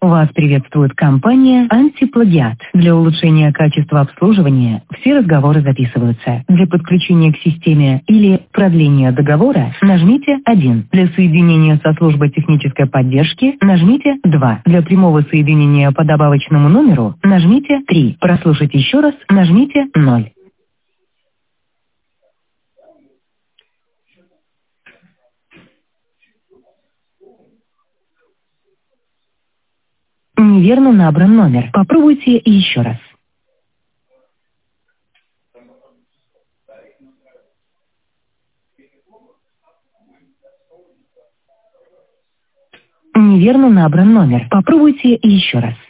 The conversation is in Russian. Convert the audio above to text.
Вас приветствует компания «Антиплагиат». Для улучшения качества обслуживания все разговоры записываются. Для подключения к системе или продления договора нажмите 1. Для соединения со службой технической поддержки нажмите 2. Для прямого соединения по добавочному номеру нажмите 3. Прослушать еще раз нажмите 0. Неверно набран номер. Попробуйте еще раз. Неверно набран номер. Попробуйте еще раз.